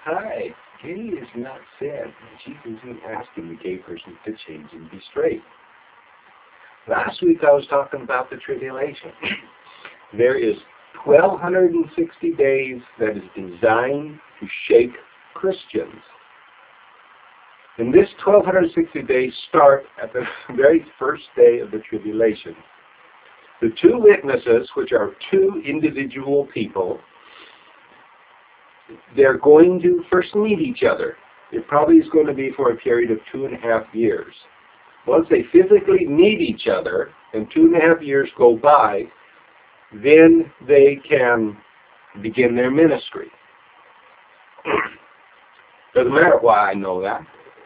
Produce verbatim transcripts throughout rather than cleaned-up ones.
Hi. Katie is not sad. Jesus isn't asking the gay person to change and be straight. Last week I was talking about the tribulation. There is twelve sixty days that is designed to shake Christians. And this twelve sixty days start at the very first day of the tribulation. The two witnesses, which are two individual people, they're going to first meet each other. It probably is going to be for a period of two and a half years. Once they physically meet each other and two and a half years go by, then they can begin their ministry. Doesn't matter why I know that.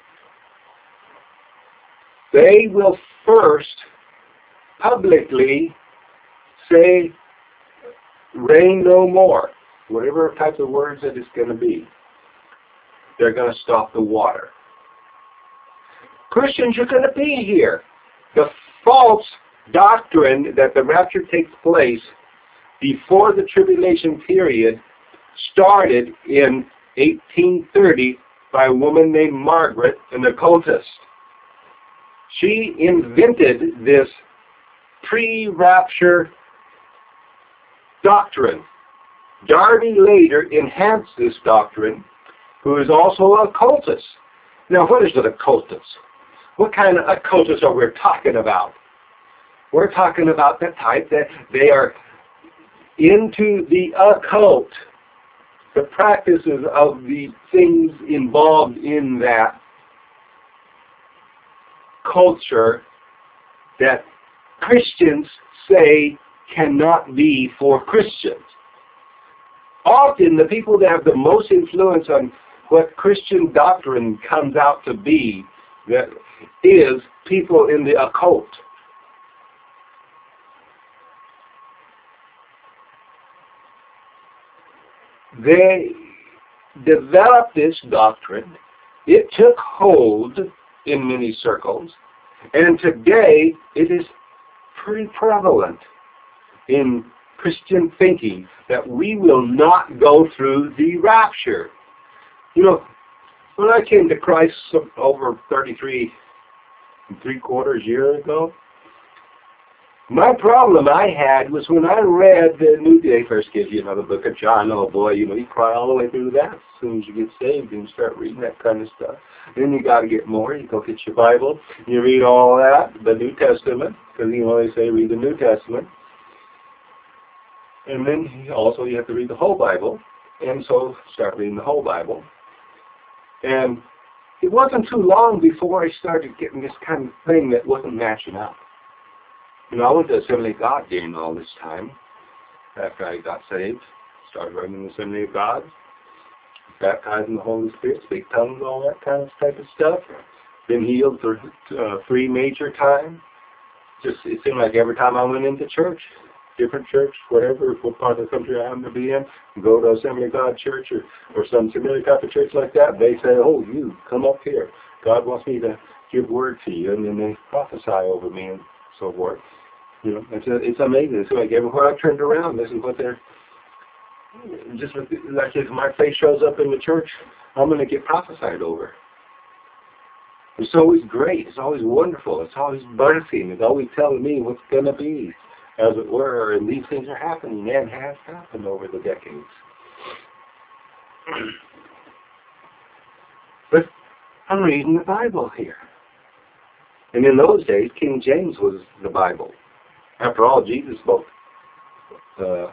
They will first publicly say, "Rain no more," whatever type of words that it's going to be. They're going to stop the water. Christians are going to be here. The false doctrine that the rapture takes place before the tribulation period started in eighteen thirty by a woman named Margaret, an occultist. She invented this pre-rapture doctrine. Darby later enhanced this doctrine, who is also an occultist. Now, what is an occultist? What kind of occultists are we talking about? We're talking about the type that they are into the occult, the practices of the things involved in that culture that Christians say cannot be for Christians. Often the people that have the most influence on what Christian doctrine comes out to be that is people in the occult. They developed this doctrine. It took hold in many circles, and today it is pretty prevalent in Christian thinking that we will not go through the rapture. You know, when I came to Christ over thirty-three and three quarters years ago, my problem I had was when I read the New Day first gives you another book of John. Oh boy, you know, you cry all the way through that as soon as you get saved and start reading that kind of stuff. Then you got to get more. You go get your Bible. You read all that, the New Testament, because you know they say read the New Testament. And then also you have to read the whole Bible, and so start reading the whole Bible. And it wasn't too long before I started getting this kind of thing that wasn't matching up. You know, I went to Assembly of God during all this time after I got saved. Started running the Assembly of God, baptized in the Holy Spirit, speak tongues, all that kind of type of stuff. Been healed for uh, three major times. Just it seemed like every time I went into church, different church, whatever, what part of the country I happen to be in, go to Assembly of God church or, or some similar type of church like that, they say, "Oh, you, come up here. God wants me to give word to you," and then they prophesy over me and so forth. You know, it's, a, it's amazing. It's like everywhere I turned around, this is what they're, just with, like if my face shows up in the church, I'm going to get prophesied over. It's always great. It's always wonderful. It's always birthing. It's always telling me what's going to be, as it were, and these things are happening and have happened over the decades. But I'm reading the Bible here. And in those days, King James was the Bible. After all, Jesus spoke uh,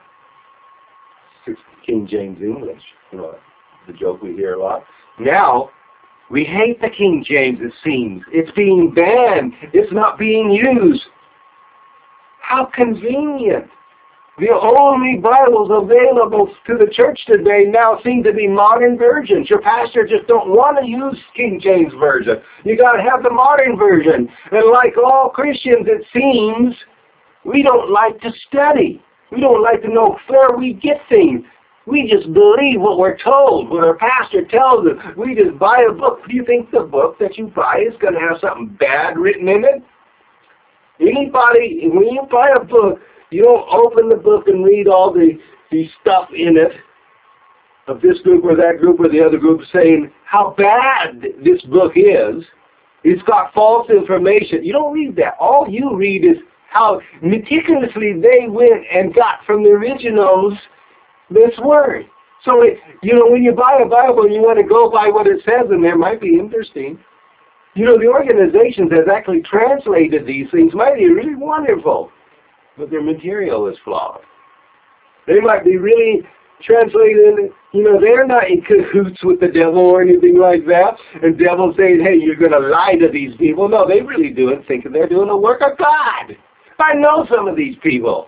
King James English. You know, the joke we hear a lot. Now, we hate the King James, it seems. It's being banned. It's not being used. How convenient. The only Bibles available to the church today now seem to be modern versions. Your pastor just don't want to use King James Version. You got to have the modern version. And like all Christians, it seems, we don't like to study. We don't like to know where we get things. We just believe what we're told, what our pastor tells us. We just buy a book. Do you think the book that you buy is going to have something bad written in it? Anybody, when you buy a book, you don't open the book and read all the, the stuff in it of this group or that group or the other group saying how bad this book is. It's got false information. You don't read that. All you read is how meticulously they went and got from the originals this word. So, it, you know, when you buy a Bible and you want to go by what it says in there, it might be interesting. You know, the organizations that actually translated these things might be really wonderful, but their material is flawed. They might be really translated, you know, they're not in cahoots with the devil or anything like that. And the devil saying, hey, you're going to lie to these people. No, they really do it thinking they're doing the work of God. I know some of these people.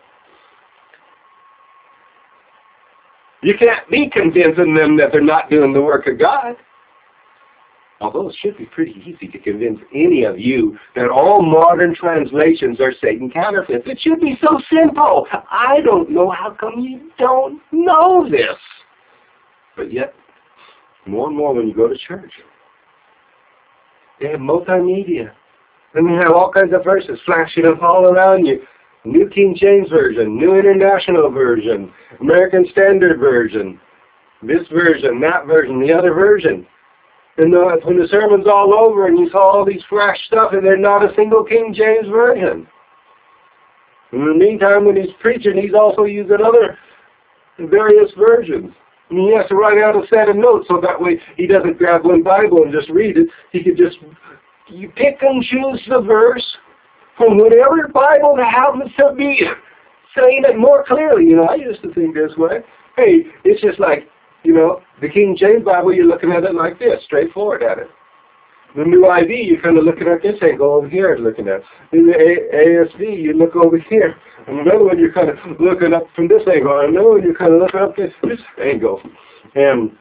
You can't be convincing them that they're not doing the work of God. Although it should be pretty easy to convince any of you that all modern translations are Satan counterfeits. It should be so simple. I don't know how come you don't know this. But yet, more and more when you go to church, they have multimedia. And they have all kinds of verses flashing up all around you. New King James Version, New International Version, American Standard Version, this version, that version, the other version. And uh, when the sermon's all over and you saw all these fresh stuff and there's not a single King James Version. In the meantime, when he's preaching, he's also using other various versions. And he has to write out a set of notes so that way he doesn't grab one Bible and just read it. He could just you pick and choose the verse from whatever Bible happens to be saying it more clearly. You know, I used to think this way. Hey, it's just like, you know, the King James Bible, you're looking at it like this, straightforward at it. The New I V, you're kind of looking at this angle over here and looking at. In the A S V, you look over here. And another one, you're kind of looking up from this angle. And another one, you're kind of looking up this, this angle. And,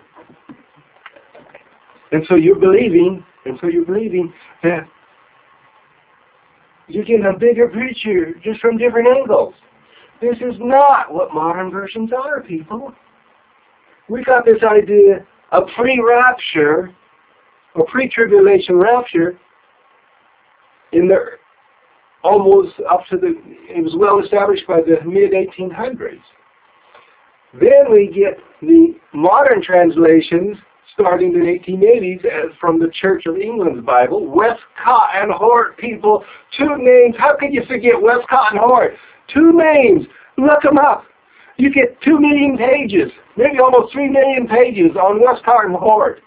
and so you're believing, and so you're believing that you're getting a bigger picture just from different angles. This is not what modern versions are, people. We got this idea of pre-rapture, or pre-tribulation rapture, in the almost up to the, it was well established by the mid eighteen hundreds. Then we get the modern translations starting in the eighteen eighties as from the Church of England's Bible, Westcott and Hort, people, two names. How could you forget Westcott and Hort? Two names. Look them up. You get two million pages, maybe almost three million pages on Westcott and Hort.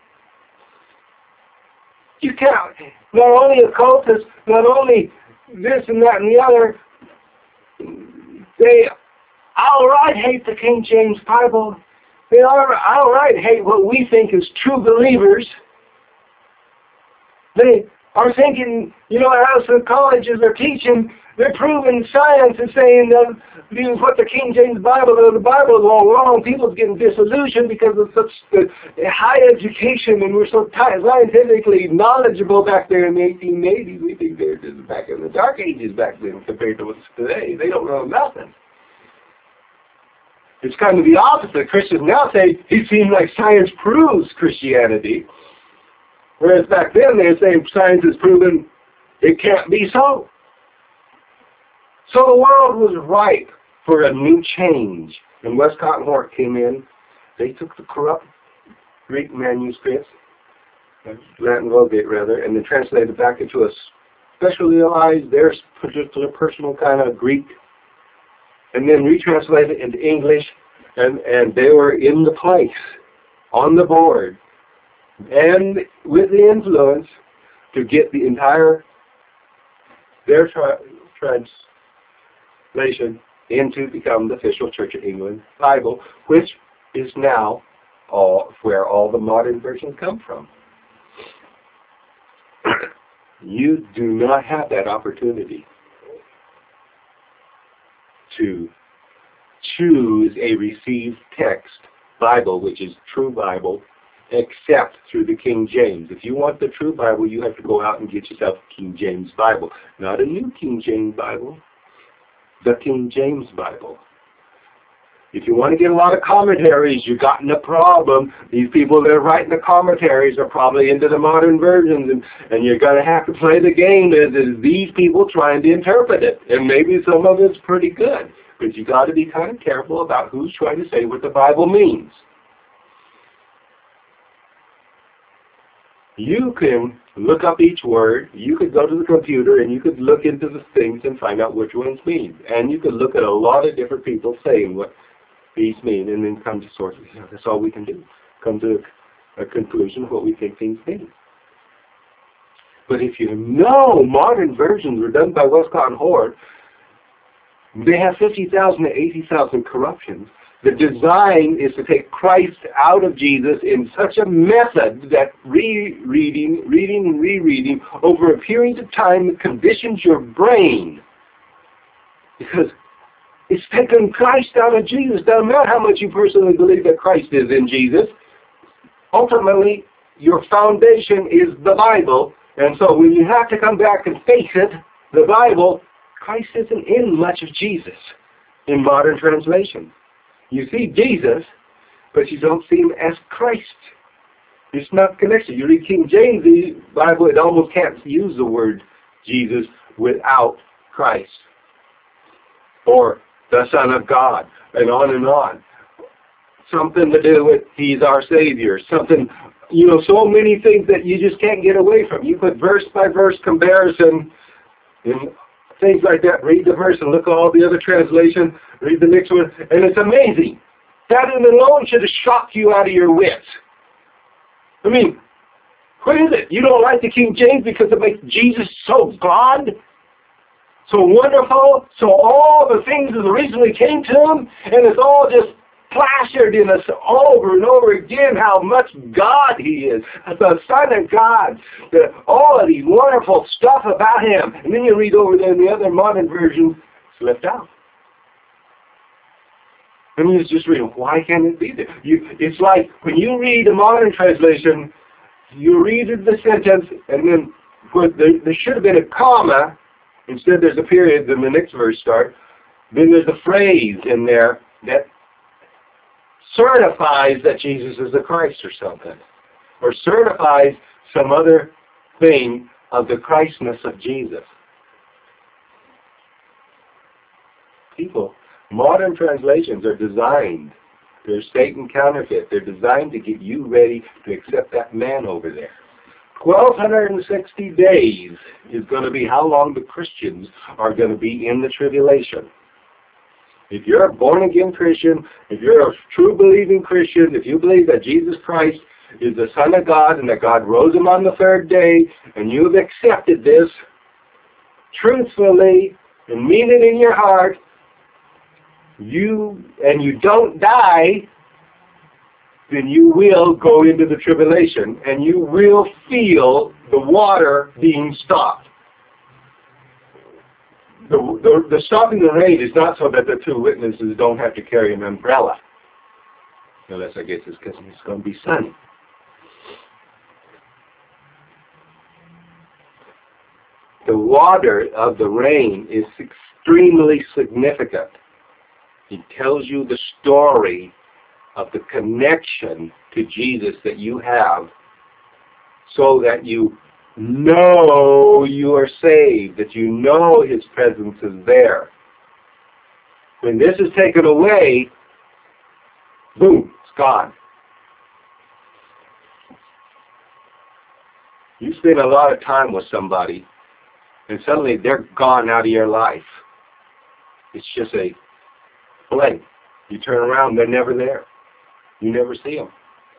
You count not only occultists, not only this and that and the other, they outright hate the King James Bible. They outright hate what we think is true believers. They are thinking, you know, as the colleges are teaching, they're proving science and saying that these what the King James Bible or the Bible is all wrong. People's getting disillusioned because of such uh, high education and we're so scientifically knowledgeable back there in the eighteen eighties. We think they're just back in the dark ages back then compared to what's today. They don't know nothing. It's kind of the opposite. Christians now say it seems like science proves Christianity, whereas back then they're saying science has proven it can't be so. So the world was ripe for a new change. And Westcott and Hort came in. They took the corrupt Greek manuscripts, Latin Vulgate rather, and then translated it back into a specialized, their particular personal kind of Greek, and then retranslated it into English, and, and they were in the place, on the board, and with the influence to get the entire, their tra translation into become the official Church of England Bible, which is now all where all the modern versions come from. You do not have that opportunity to choose a received text Bible, which is true Bible, except through the King James. If you want the true Bible, you have to go out and get yourself a King James Bible. Not a new King James Bible, the King James Bible. If you want to get a lot of commentaries, you've gotten a problem. These people that are writing the commentaries are probably into the modern versions, and, and you're going to have to play the game as, as these people trying to interpret it. And maybe some of it's pretty good, but you got to be kind of careful about who's trying to say what the Bible means. You can look up each word. You could go to the computer and you could look into the things and find out which ones mean. And you could look at a lot of different people saying what these mean and then come to sources. That's all we can do. Come to a conclusion of what we think things mean. But if you know modern versions were done by Westcott and Hort, they have fifty thousand to eighty thousand corruptions. The design is to take Christ out of Jesus in such a method that rereading, reading and rereading over a period of time conditions your brain. Because it's taken Christ out of Jesus. Doesn't matter how much you personally believe that Christ is in Jesus. Ultimately, your foundation is the Bible. And so when you have to come back and face it, the Bible, Christ isn't in much of Jesus in modern translation. You see Jesus, but you don't see him as Christ. It's not connected. You read King James, the Bible, it almost can't use the word Jesus without Christ. Or the Son of God, and on and on. Something to do with He's our Savior. Something, you know, so many things that you just can't get away from. You put verse by verse comparison and things like that. Read the verse and look at all the other translations. Read the next one, and it's amazing. That alone should have shocked you out of your wits. I mean, what is it? You don't like the King James because it makes Jesus so God? So wonderful? So all the things that originally came to him, and it's all just plastered in us over and over again how much God he is, the Son of God, the, all of these wonderful stuff about him. And then you read over there in the other modern version, it's left out. And you just read, why can't it be there? You, it's like when you read a modern translation, you read the sentence, and then there, there should have been a comma. Instead there's a period, then the next verse starts. Then there's a phrase in there that certifies that Jesus is the Christ or something. Or certifies some other thing of the Christness of Jesus. People, modern translations are designed, they're Satan counterfeit, they're designed to get you ready to accept that man over there. twelve sixty days is going to be how long the Christians are going to be in the tribulation. If you're a born-again Christian, if you're a true believing Christian, if you believe that Jesus Christ is the Son of God and that God rose him on the third day, and you've accepted this truthfully and mean it in your heart, you and you don't die, then you will go into the tribulation and you will feel the water being stopped. The, the, the stopping the rain is not so that the two witnesses don't have to carry an umbrella. Unless I guess it's because it's going to be sunny. The water of the rain is extremely significant. It tells you the story of the connection to Jesus that you have so that you know you are saved, that you know his presence is there. When this is taken away, boom, it's gone. You spend a lot of time with somebody and suddenly they're gone out of your life. It's just a blank. You turn around, they're never there. You never see them.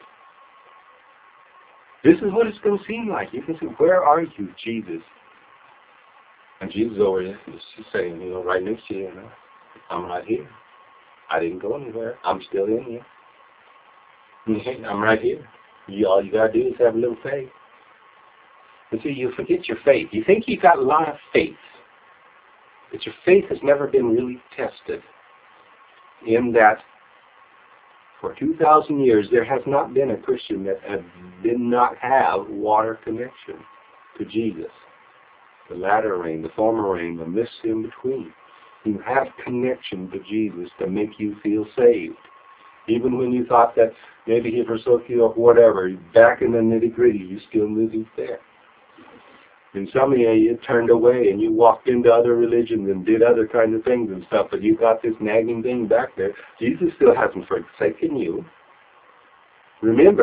This is what it's going to seem like. You can say, where are you, Jesus? And Jesus over there, she's saying, you know, right next to you, you know, I'm right here. I didn't go anywhere. I'm still in here. I'm right here. You, all you got to do is have a little faith. And see, you forget your faith. You think you got a lot of faith. But your faith has never been really tested. In that, for two thousand years, there has not been a Christian that has, did not have water connection to Jesus. The latter rain, the former rain, the mist in between. You have connection to Jesus to make you feel saved. Even when you thought that maybe he forsook you or whatever, back in the nitty-gritty, you still knew he's there. And some of you, you turned away and you walked into other religions and did other kinds of things and stuff, but you got this nagging thing back there. Jesus still hasn't forsaken you. Remember,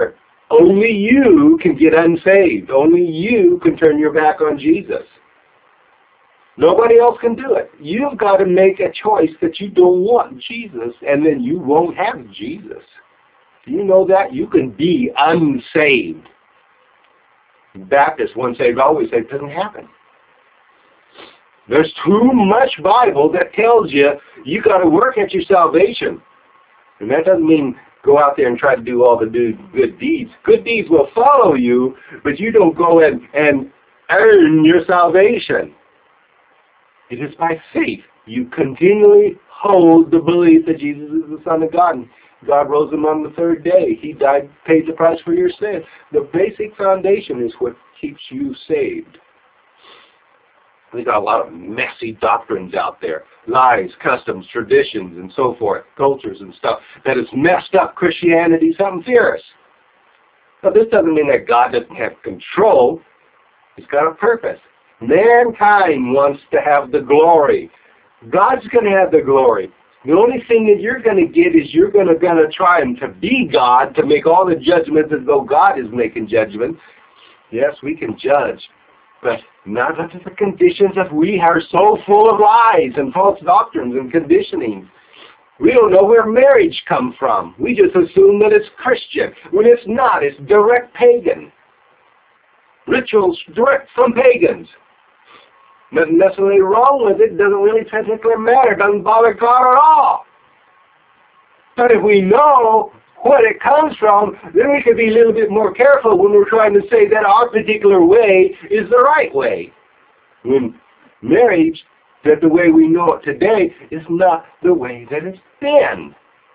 Only you can get unsaved. Only you can turn your back on Jesus. Nobody else can do it. You've got to make a choice that you don't want Jesus, and then you won't have Jesus. Do you know that? You can be unsaved. Baptists, once saved, always saved, doesn't happen. There's too much Bible that tells you you got to work at your salvation. And that doesn't mean go out there and try to do all the do good deeds. Good deeds will follow you, but you don't go and, and earn your salvation. It is by faith. You continually hold the belief that Jesus is the Son of God. And God rose him on the third day. He died, paid the price for your sin. The basic foundation is what keeps you saved. We've got a lot of messy doctrines out there. Lies, customs, traditions, and so forth. Cultures and stuff that has messed up Christianity something fierce. But this doesn't mean that God doesn't have control. He's got a purpose. Mankind wants to have the glory. God's going to have the glory. The only thing that you're going to get is you're going to, going to try and to be God, to make all the judgments as though God is making judgment. Yes, we can judge, but not under the conditions that we are so full of lies and false doctrines and conditioning. We don't know where marriage comes from. We just assume that it's Christian, when it's not. It's direct pagan. Rituals direct from pagans. Nothing necessarily wrong with it. Doesn't really technically matter. Doesn't bother God at all. But if we know what it comes from, then we can be a little bit more careful when we're trying to say that our particular way is the right way. When marriage, that the way we know it today, is not the way that it's been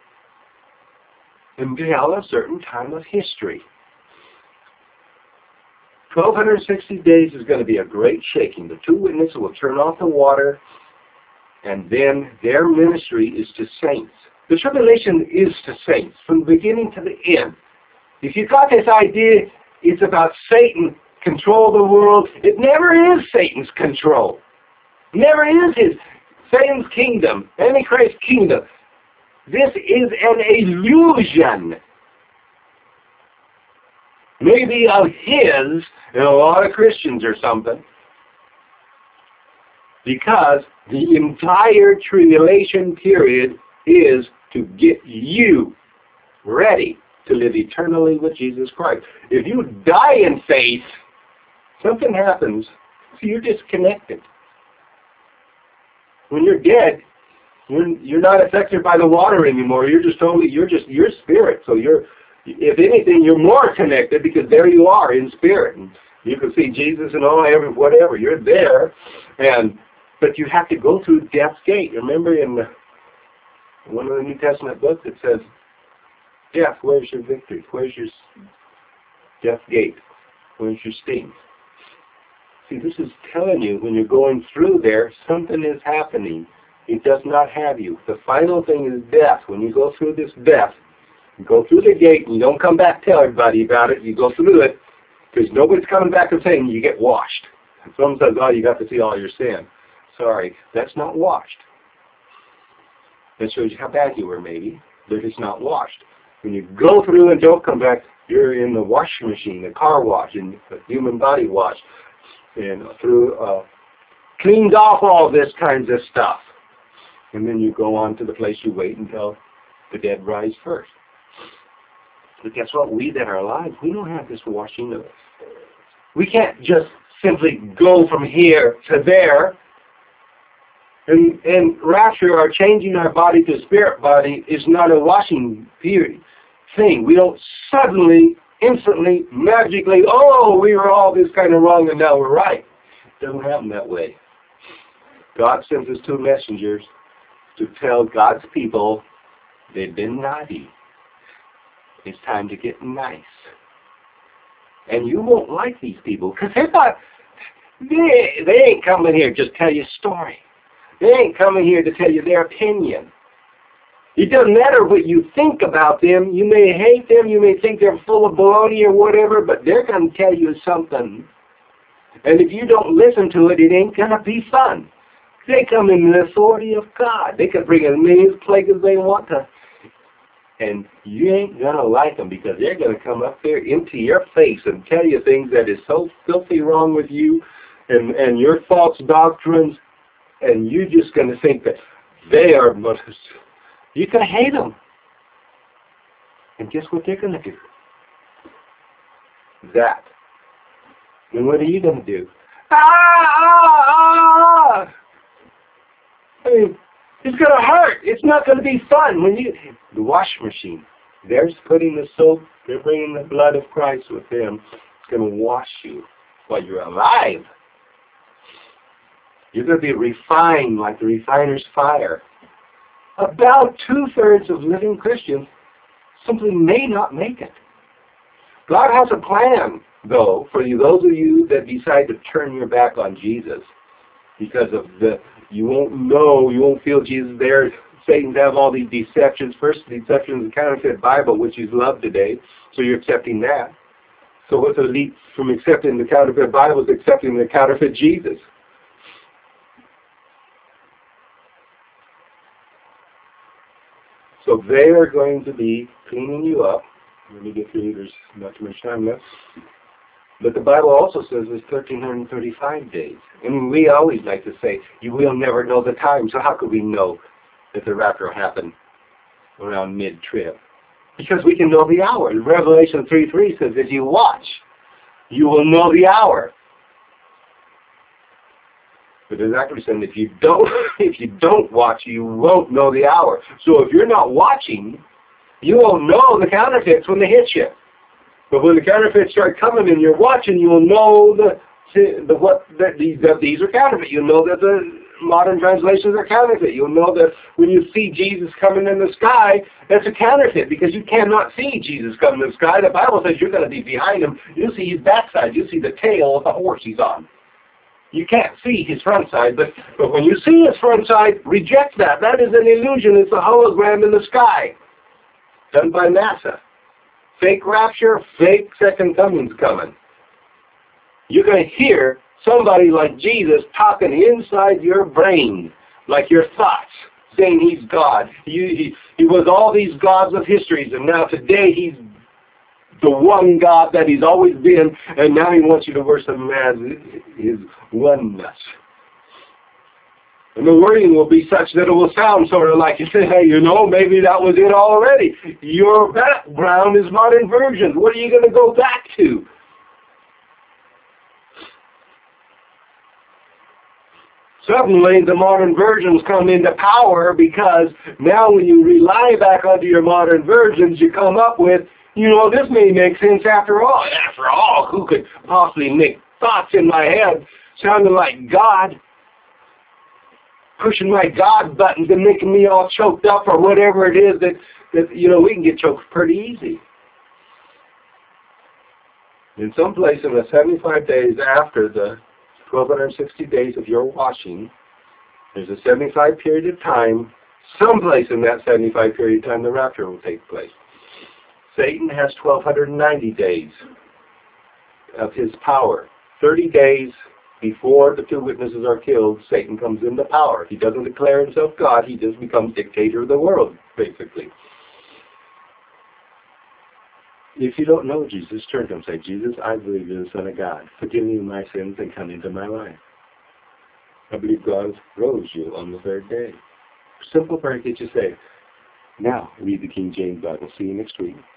until a certain time of history. twelve sixty days is going to be a great shaking. The two witnesses will turn off the water, and then their ministry is to saints. The tribulation is to saints from the beginning to the end. If you got this idea, it's about Satan control the world. It never is Satan's control. Never is his. Satan's kingdom, Antichrist's kingdom. This is an illusion. Maybe of his, and a lot of Christians or something. Because the entire tribulation period is to get you ready to live eternally with Jesus Christ. If you die in faith, something happens, so you're disconnected. When you're dead, you're, you're not affected by the water anymore. You're just totally, you're just, you're spirit. So you're, if anything, you're more connected because there you are in spirit. And you can see Jesus and all, every, whatever. You're there. and But you have to go through Death's Gate. Remember in the, one of the New Testament books it says, Death, where's your victory? Where's your Death's Gate? Where's your sting? See, this is telling you when you're going through there, something is happening. It does not have you. The final thing is death. When you go through this death, you go through the gate and you don't come back and tell everybody about it. You go through it because nobody's coming back and saying you get washed. And someone says, oh, you got to see all your sin. Sorry, that's not washed. That shows you how bad you were maybe, but it's not washed. When you go through and don't come back, you're in the washing machine, the car wash, and the human body wash. And through, uh, cleans off all this kinds of stuff. And then you go on to the place you wait until the dead rise first. But guess what? We that are alive, we don't have this washing of it. We can't just simply go from here to there. And, and rapture, or changing our body to spirit body, is not a washing period thing. We don't suddenly, instantly, magically, oh, we were all this kind of wrong and now we're right. It doesn't happen that way. God sends us two messengers to tell God's people they've been naughty. It's time to get nice. And you won't like these people because they're not, they, they ain't coming here to just tell you a story. They ain't coming here to tell you their opinion. It doesn't matter what you think about them. You may hate them. You may think they're full of baloney or whatever, but they're going to tell you something. And if you don't listen to it, it ain't going to be fun. They come in the authority of God. They can bring as many plagues as they want to. And you ain't going to like them because they're going to come up there into your face and tell you things that is so filthy wrong with you and, and your false doctrines, and you're just going to think that they are, you're going to hate them. And guess what they're going to do? That. And what are you going to do? Ah, ah, ah! I mean, it's going to hurt. It's not going to be fun. When you, the wash machine, they're putting the soap, they're bringing the blood of Christ with them. It's going to wash you while you're alive. You're going to be refined like the refiner's fire. About two-thirds of living Christians simply may not make it. God has a plan, though, for you, those of you that decide to turn your back on Jesus because of the, you won't know, you won't feel Jesus there. Satan's have all these deceptions. First deception is the counterfeit Bible, which is loved today, so you're accepting that. So what's elite from accepting the counterfeit Bible is accepting the counterfeit Jesus. So they are going to be cleaning you up. Let me get through, there's not too much time left. But the Bible also says it's one thousand three hundred thirty-five days. And we always like to say, you will never know the time. So how could we know that the rapture will happen around mid-trib? Because we can know the hour. Revelation three three says, as you watch, you will know the hour. But there's actually saying if you don't, if you don't watch, you won't know the hour. So if you're not watching, you won't know the counterfeits when they hit you. But when the counterfeits start coming and you're watching, you'll know the the what that these that these are counterfeit. You'll know that the modern translations are counterfeit. You'll know that when you see Jesus coming in the sky, that's a counterfeit because you cannot see Jesus coming in the sky. The Bible says you're going to be behind him. You'll see his backside. You'll see the tail of the horse he's on. You can't see his front side, but, but when you see his front side, reject that. That is an illusion. It's a hologram in the sky done by NASA. Fake rapture, fake second coming's coming. You're going to hear somebody like Jesus talking inside your brain, like your thoughts, saying he's God. He, he, he was all these gods of histories, and now today he's the one God that he's always been, and now he wants you to worship him as his oneness. And the wording will be such that it will sound sort of like you say, hey, you know, maybe that was it already. Your background is modern versions. What are you going to go back to? Suddenly, the modern versions come into power because now when you rely back onto your modern versions, you come up with, you know, this may make sense after all. After all, who could possibly make thoughts in my head sounding like God? Pushing my God buttons and making me all choked up or whatever it is that, that, you know, we can get choked pretty easy. In some place in the seventy-five days after the twelve sixty days of your washing, there's a seventy-five period of time, someplace in that seventy-five period of time the rapture will take place. Satan has twelve ninety days of his power. thirty days before the two witnesses are killed, Satan comes into power. He doesn't declare himself God, he just becomes dictator of the world, basically. If you don't know Jesus, turn to him and say, Jesus, I believe you're the Son of God. Forgive me my sins and come into my life. I believe God rose you on the third day. Simple prayer that you say. Now, read the King James Bible. See you next week.